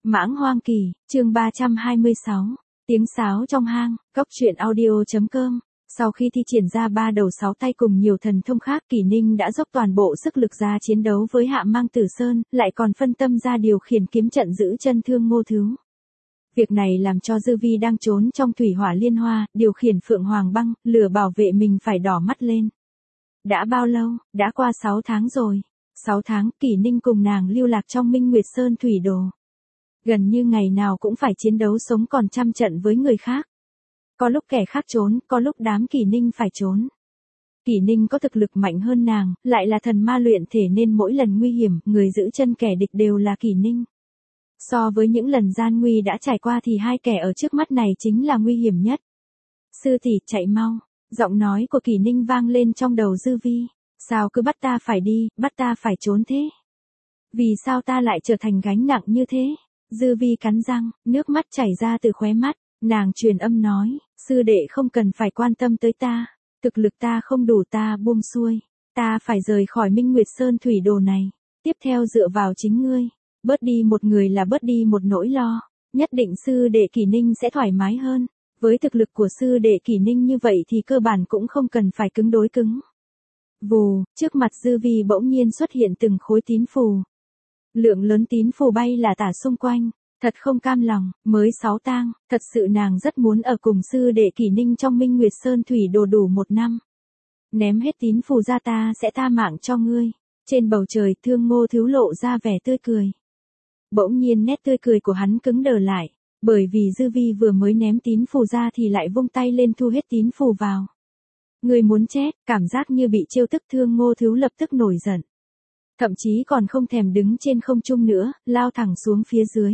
Mãng hoang kỳ, chương 326, tiếng sáo trong hang, cốc truyện audio.com. Sau khi thi triển ra 3 đầu 6 tay cùng nhiều thần thông khác, Kỷ Ninh đã dốc toàn bộ sức lực ra chiến đấu với Hạ Mang Tử Sơn, lại còn phân tâm ra điều khiển kiếm trận giữ chân Thương Ngô Thứ. Việc này làm cho Dư Vi đang trốn trong thủy hỏa liên hoa, điều khiển Phượng Hoàng Băng, lửa bảo vệ mình phải đỏ mắt lên. Đã bao lâu? Đã qua 6 tháng rồi. 6 tháng, Kỷ Ninh cùng nàng lưu lạc trong Minh Nguyệt Sơn thủy đồ. Gần như ngày nào cũng phải chiến đấu sống còn trăm trận với người khác. Có lúc kẻ khác trốn, có lúc đám Kỷ Ninh phải trốn. Kỷ Ninh có thực lực mạnh hơn nàng, lại là thần ma luyện thể nên mỗi lần nguy hiểm, người giữ chân kẻ địch đều là Kỷ Ninh. So với những lần gian nguy đã trải qua thì hai kẻ ở trước mắt này chính là nguy hiểm nhất. Sư tỷ, chạy mau. Giọng nói của Kỷ Ninh vang lên trong đầu Dư Vi. Sao cứ bắt ta phải đi, bắt ta phải trốn thế? Vì sao ta lại trở thành gánh nặng như thế? Dư Vi cắn răng, nước mắt chảy ra từ khóe mắt, nàng truyền âm nói, sư đệ không cần phải quan tâm tới ta, thực lực ta không đủ, ta buông xuôi, ta phải rời khỏi Minh Nguyệt Sơn thủy đồ này, tiếp theo dựa vào chính ngươi, bớt đi một người là bớt đi một nỗi lo, nhất định sư đệ Kỷ Ninh sẽ thoải mái hơn, với thực lực của sư đệ Kỷ Ninh như vậy thì cơ bản cũng không cần phải cứng đối cứng. Vù, trước mặt Dư Vi bỗng nhiên xuất hiện từng khối tín phù. Lượng lớn tín phù bay là tả xung quanh, thật không cam lòng, mới 6 tang, thật sự nàng rất muốn ở cùng sư đệ Kỷ Ninh trong Minh Nguyệt Sơn thủy đồ đủ 1 năm. Ném hết tín phù ra ta sẽ tha mạng cho ngươi. Trên bầu trời Thương Ngô Thứ lộ ra vẻ tươi cười. Bỗng nhiên nét tươi cười của hắn cứng đờ lại, bởi vì Dư Vi vừa mới ném tín phù ra thì lại vung tay lên thu hết tín phù vào. Người muốn chết, cảm giác như bị trêu tức. Thương Ngô Thứ lập tức nổi giận. Thậm chí còn không thèm đứng trên không trung nữa, lao thẳng xuống phía dưới.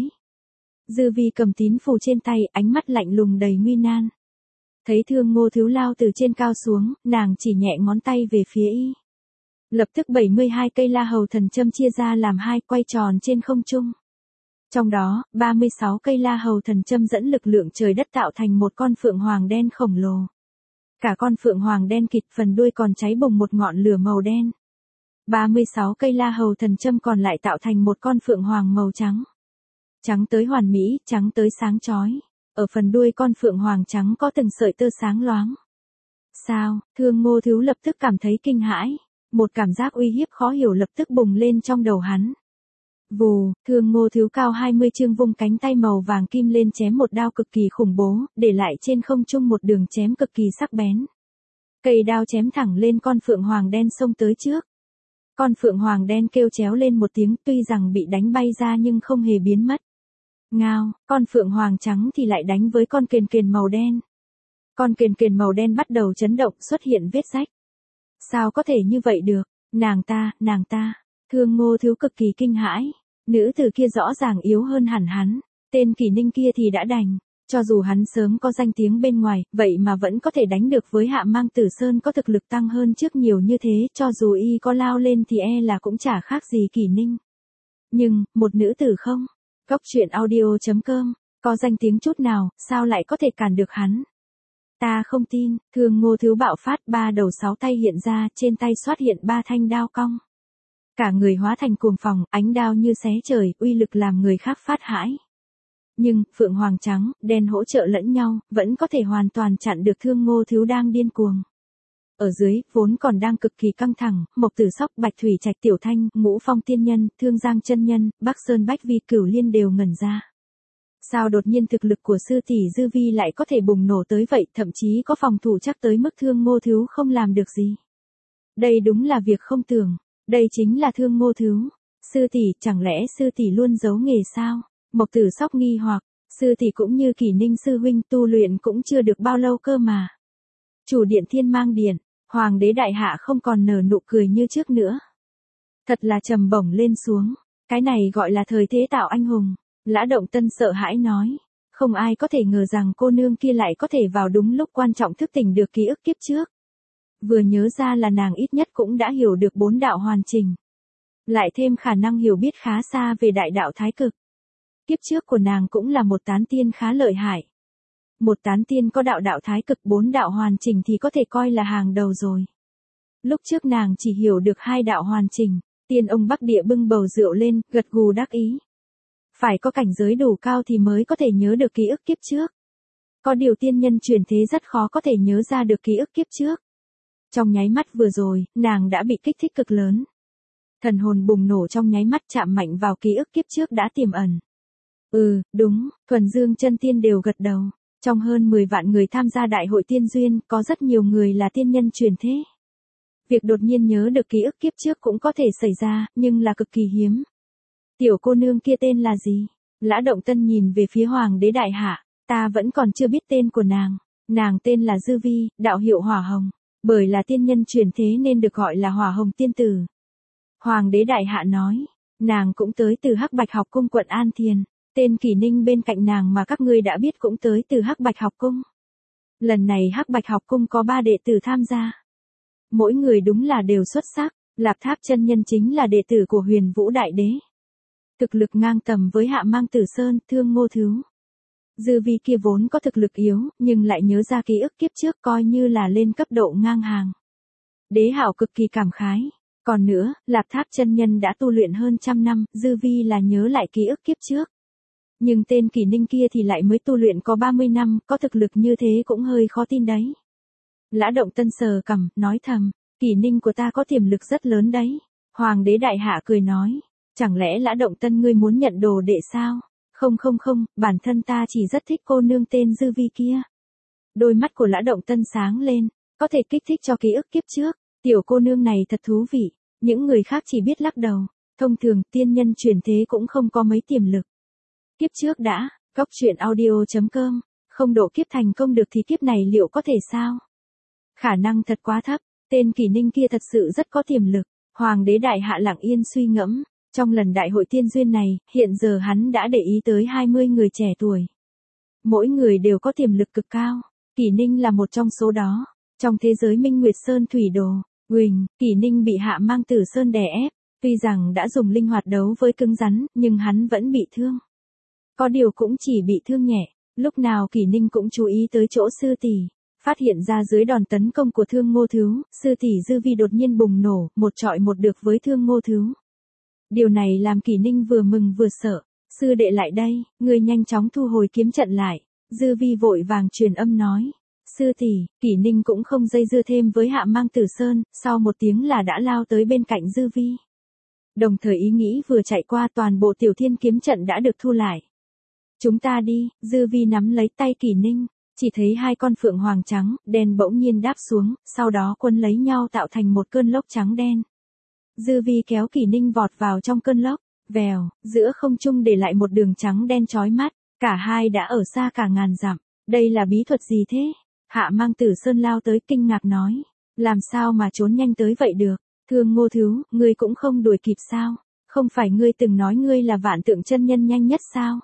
Dư Vi cầm tín phù trên tay, ánh mắt lạnh lùng đầy nguy nan. Thấy Thương Ngô Thứ lao từ trên cao xuống, nàng chỉ nhẹ ngón tay về phía y. Lập tức 72 cây La Hầu Thần Châm chia ra làm 2 quay tròn trên không trung. Trong đó, 36 cây La Hầu Thần Châm dẫn lực lượng trời đất tạo thành một con phượng hoàng đen khổng lồ. Cả con phượng hoàng đen kịt, phần đuôi còn cháy bùng một ngọn lửa màu đen. 36 cây La Hầu Thần Châm còn lại tạo thành một con phượng hoàng màu trắng. Trắng tới hoàn mỹ, trắng tới sáng chói. Ở phần đuôi con phượng hoàng trắng có từng sợi tơ sáng loáng. Sao? Thương Ngô Thứ lập tức cảm thấy kinh hãi. Một cảm giác uy hiếp khó hiểu lập tức bùng lên trong đầu hắn. Vù, Thương Ngô Thứ cao 20 chương vung cánh tay màu vàng kim lên chém một đao cực kỳ khủng bố, để lại trên không trung một đường chém cực kỳ sắc bén. Cây đao chém thẳng lên con phượng hoàng đen xông tới trước. Con phượng hoàng đen kêu chéo lên một tiếng, tuy rằng bị đánh bay ra nhưng không hề biến mất. Ngao, con phượng hoàng trắng thì lại đánh với con kền kền màu đen. Con kền kền màu đen bắt đầu chấn động, xuất hiện vết rách. Sao có thể như vậy được? Nàng ta. Thương Ngô Thứ cực kỳ kinh hãi. Nữ tử kia rõ ràng yếu hơn hẳn hắn. Tên Kỷ Ninh kia thì đã đành. Cho dù hắn sớm có danh tiếng bên ngoài, vậy mà vẫn có thể đánh được với Hạ Mang Tử Sơn có thực lực tăng hơn trước nhiều như thế, cho dù y có lao lên thì e là cũng chả khác gì Kỷ Ninh. Nhưng, một nữ tử không? Cốc truyện audio.com, có danh tiếng chút nào, sao lại có thể cản được hắn? Ta không tin. Thương Ngô Thứ bạo phát, 3 đầu 6 tay hiện ra, trên tay xuất hiện 3 thanh đao cong. Cả người hóa thành cuồng phong, ánh đao như xé trời, uy lực làm người khác phát hãi. Nhưng, phượng hoàng trắng, đen hỗ trợ lẫn nhau, vẫn có thể hoàn toàn chặn được Thương Ngô Thứ đang điên cuồng. Ở dưới, vốn còn đang cực kỳ căng thẳng, Mộc Tử Sóc, Bạch Thủy Trạch Tiểu Thanh, Ngũ Phong Tiên Nhân, Thương Giang Chân Nhân, Bắc Sơn Bách Vi Cửu Liên đều ngẩn ra. Sao đột nhiên thực lực của sư tỷ Dư Vi lại có thể bùng nổ tới vậy, thậm chí có phòng thủ chắc tới mức Thương Ngô Thứ không làm được gì. Đây đúng là việc không tưởng, đây chính là Thương Ngô Thứ. Sư tỷ, chẳng lẽ sư tỷ luôn giấu nghề sao? Mộc Tử Sóc nghi hoặc, sư tỷ cũng như Kỷ Ninh sư huynh tu luyện cũng chưa được bao lâu cơ mà. Chủ điện Thiên Mang Điện, Hoàng đế đại hạ không còn nở nụ cười như trước nữa. Thật là trầm bổng lên xuống, cái này gọi là thời thế tạo anh hùng. Lã Động Tân sợ hãi nói, không ai có thể ngờ rằng cô nương kia lại có thể vào đúng lúc quan trọng thức tỉnh được ký ức kiếp trước. Vừa nhớ ra là nàng ít nhất cũng đã hiểu được 4 đạo hoàn chỉnh. Lại thêm khả năng hiểu biết khá xa về đại đạo thái cực. Kiếp trước của nàng cũng là một tán tiên khá lợi hại. Một tán tiên có đạo thái cực 4 đạo hoàn chỉnh thì có thể coi là hàng đầu rồi. Lúc trước nàng chỉ hiểu được 2 đạo hoàn chỉnh, Tiên ông Bắc Địa bưng bầu rượu lên, gật gù đắc ý. Phải có cảnh giới đủ cao thì mới có thể nhớ được ký ức kiếp trước. Có điều tiên nhân truyền thế rất khó có thể nhớ ra được ký ức kiếp trước. Trong nháy mắt vừa rồi, nàng đã bị kích thích cực lớn. Thần hồn bùng nổ trong nháy mắt chạm mạnh vào ký ức kiếp trước đã tiềm ẩn. Đúng, Thuần Dương chân tiên đều gật đầu. Trong hơn 10 vạn người tham gia đại hội tiên duyên, có rất nhiều người là tiên nhân truyền thế. Việc đột nhiên nhớ được ký ức kiếp trước cũng có thể xảy ra, nhưng là cực kỳ hiếm. Tiểu cô nương kia tên là gì? Lã Động Tân nhìn về phía Hoàng đế đại hạ, ta vẫn còn chưa biết tên của nàng. Nàng tên là Dư Vi, đạo hiệu Hỏa Hồng. Bởi là tiên nhân truyền thế nên được gọi là Hỏa Hồng tiên tử. Hoàng đế đại hạ nói, nàng cũng tới từ Hắc Bạch học cung quận An Thiền. Tên Kỷ Ninh bên cạnh nàng mà các ngươi đã biết cũng tới từ Hắc Bạch học cung. Lần này Hắc Bạch học cung có 3 đệ tử tham gia. Mỗi người đúng là đều xuất sắc. Lạp Tháp chân nhân chính là đệ tử của Huyền Vũ Đại Đế. Thực lực ngang tầm với Hạ Mang Tử Sơn, Thương Ngô Thứ. Dư Vi kia vốn có thực lực yếu, nhưng lại nhớ ra ký ức kiếp trước coi như là lên cấp độ ngang hàng. Đế Hạo cực kỳ cảm khái. Còn nữa, Lạp Tháp chân nhân đã tu luyện hơn 100 năm, Dư Vi là nhớ lại ký ức kiếp trước. Nhưng tên Kỷ Ninh kia thì lại mới tu luyện có 30 năm, có thực lực như thế cũng hơi khó tin đấy. Lã Động Tân sờ cằm, nói thầm, Kỷ Ninh của ta có tiềm lực rất lớn đấy. Hoàng đế đại hạ cười nói, chẳng lẽ Lã Động Tân ngươi muốn nhận đồ đệ sao? Không, bản thân ta chỉ rất thích cô nương tên Dư Vi kia. Đôi mắt của Lã Động Tân sáng lên, có thể kích thích cho ký ức kiếp trước. Tiểu cô nương này thật thú vị, những người khác chỉ biết lắc đầu. Thông thường tiên nhân truyền thế cũng không có mấy tiềm lực. Kiếp trước đã, goctruyện audio.com, không độ kiếp thành công được thì kiếp này liệu có thể sao? Khả năng thật quá thấp, tên Kỷ Ninh kia thật sự rất có tiềm lực. Hoàng đế đại hạ lặng yên suy ngẫm, trong lần đại hội tiên duyên này, hiện giờ hắn đã để ý tới 20 người trẻ tuổi. Mỗi người đều có tiềm lực cực cao, Kỷ Ninh là một trong số đó. Trong thế giới Minh Nguyệt Sơn Thủy Đồ, Kỷ Ninh bị Hạ Mang Tử Sơn đè ép, tuy rằng đã dùng linh hoạt đấu với cứng rắn, nhưng hắn vẫn bị thương. Có điều cũng chỉ bị thương nhẹ, lúc nào Kỷ Ninh cũng chú ý tới chỗ sư tỷ, phát hiện ra dưới đòn tấn công của Thương Ngô Thứ, sư tỷ Dư Vi đột nhiên bùng nổ, một trọi một được với Thương Ngô Thứ. Điều này làm Kỷ Ninh vừa mừng vừa sợ, sư đệ lại đây, người nhanh chóng thu hồi kiếm trận lại. Dư Vi vội vàng truyền âm nói, sư tỷ. Kỷ Ninh cũng không dây dưa thêm với Hạ Mang Tử Sơn, sau một tiếng là đã lao tới bên cạnh Dư Vi. Đồng thời ý nghĩ vừa chạy qua, toàn bộ Tiểu Thiên kiếm trận đã được thu lại. Chúng ta đi. Dư Vi nắm lấy tay Kỷ Ninh, chỉ thấy 2 con phượng hoàng trắng, đen bỗng nhiên đáp xuống, sau đó quấn lấy nhau tạo thành một cơn lốc trắng đen. Dư Vi kéo Kỷ Ninh vọt vào trong cơn lốc, vèo, giữa không trung để lại một đường trắng đen chói mắt, cả hai đã ở xa cả ngàn dặm. Đây là bí thuật gì thế? Hạ Mang Tử Sơn lao tới kinh ngạc nói, làm sao mà trốn nhanh tới vậy được? Thương Ngô Thứ, ngươi cũng không đuổi kịp sao? Không phải ngươi từng nói ngươi là vạn tượng chân nhân nhanh nhất sao?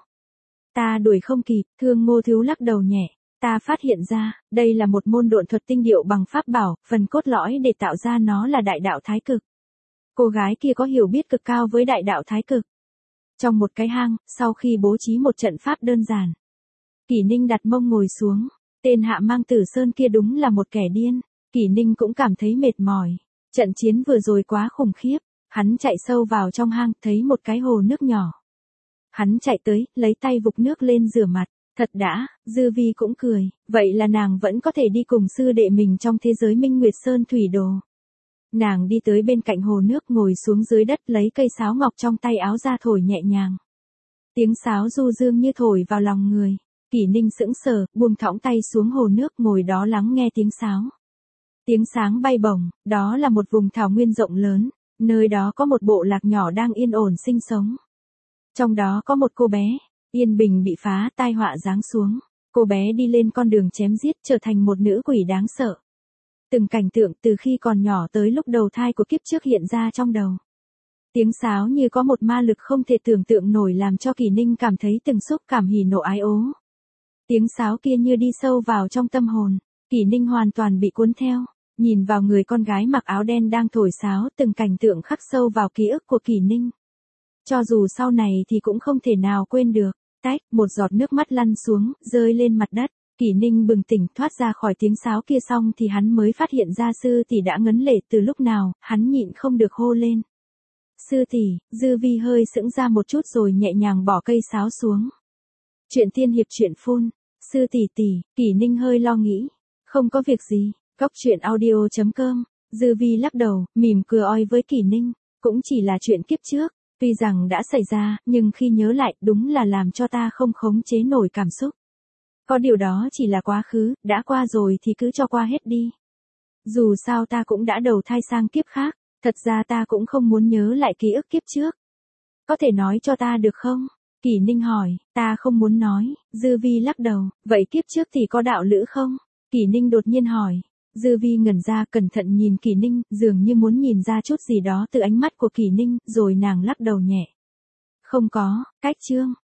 Ta đuổi không kịp. Thương Ngô Thứ lắc đầu nhẹ, ta phát hiện ra, đây là một môn độn thuật tinh điệu bằng pháp bảo, phần cốt lõi để tạo ra nó là đại đạo thái cực. Cô gái kia có hiểu biết cực cao với đại đạo thái cực. Trong một cái hang, sau khi bố trí một trận pháp đơn giản, Kỷ Ninh đặt mông ngồi xuống. Tên Hạ Mang Tử Sơn kia đúng là một kẻ điên. Kỷ Ninh cũng cảm thấy mệt mỏi. Trận chiến vừa rồi quá khủng khiếp. Hắn chạy sâu vào trong hang, thấy một cái hồ nước nhỏ. Hắn chạy tới, lấy tay vục nước lên rửa mặt. Thật đã, Dư Vi cũng cười. Vậy là nàng vẫn có thể đi cùng sư đệ mình trong thế giới Minh Nguyệt Sơn Thủy Đồ. Nàng đi tới bên cạnh hồ nước, ngồi xuống dưới đất, lấy cây sáo ngọc trong tay áo ra thổi nhẹ nhàng. Tiếng sáo du dương như thổi vào lòng người. Kỷ Ninh sững sờ, buông thõng tay xuống hồ nước, ngồi đó lắng nghe tiếng sáo. Tiếng sáng bay bổng, đó là một vùng thảo nguyên rộng lớn, nơi đó có một bộ lạc nhỏ đang yên ổn sinh sống. Trong đó có một cô bé, yên bình bị phá, tai họa giáng xuống. Cô bé đi lên con đường chém giết, trở thành một nữ quỷ đáng sợ. Từng cảnh tượng từ khi còn nhỏ tới lúc đầu thai của kiếp trước hiện ra trong đầu. Tiếng sáo như có một ma lực không thể tưởng tượng nổi, làm cho Kỷ Ninh cảm thấy từng xúc cảm hỉ nộ ái ố. Tiếng sáo kia như đi sâu vào trong tâm hồn, Kỷ Ninh hoàn toàn bị cuốn theo, nhìn vào người con gái mặc áo đen đang thổi sáo, từng cảnh tượng khắc sâu vào ký ức của Kỷ Ninh. Cho dù sau này thì cũng không thể nào quên được. Tách, một giọt nước mắt lăn xuống, rơi lên mặt đất. Kỷ Ninh bừng tỉnh, thoát ra khỏi tiếng sáo kia xong thì hắn mới phát hiện ra sư tỷ đã ngấn lệ từ lúc nào, hắn nhịn không được hô lên. Sư tỷ, Dư Vi hơi sững ra một chút rồi nhẹ nhàng bỏ cây sáo xuống. Chuyện tiên hiệp chuyện phun. Sư tỷ tỷ, Kỷ Ninh hơi lo nghĩ. Không có việc gì, Cóc truyện audio.com. Dư Vi lắc đầu, mỉm cười oi với Kỷ Ninh. Cũng chỉ là chuyện kiếp trước, tuy rằng đã xảy ra, nhưng khi nhớ lại đúng là làm cho ta không khống chế nổi cảm xúc. Có điều đó chỉ là quá khứ, đã qua rồi thì cứ cho qua hết đi. Dù sao ta cũng đã đầu thai sang kiếp khác, thật ra ta cũng không muốn nhớ lại ký ức kiếp trước. Có thể nói cho ta được không? Kỷ Ninh hỏi, ta không muốn nói. Dư Vi lắc đầu, vậy kiếp trước thì có đạo lữ không? Kỷ Ninh đột nhiên hỏi. Dư Vi ngẩn ra cẩn thận nhìn Kỷ Ninh, dường như muốn nhìn ra chút gì đó từ ánh mắt của Kỷ Ninh, rồi nàng lắc đầu nhẹ. Không có, cách chương.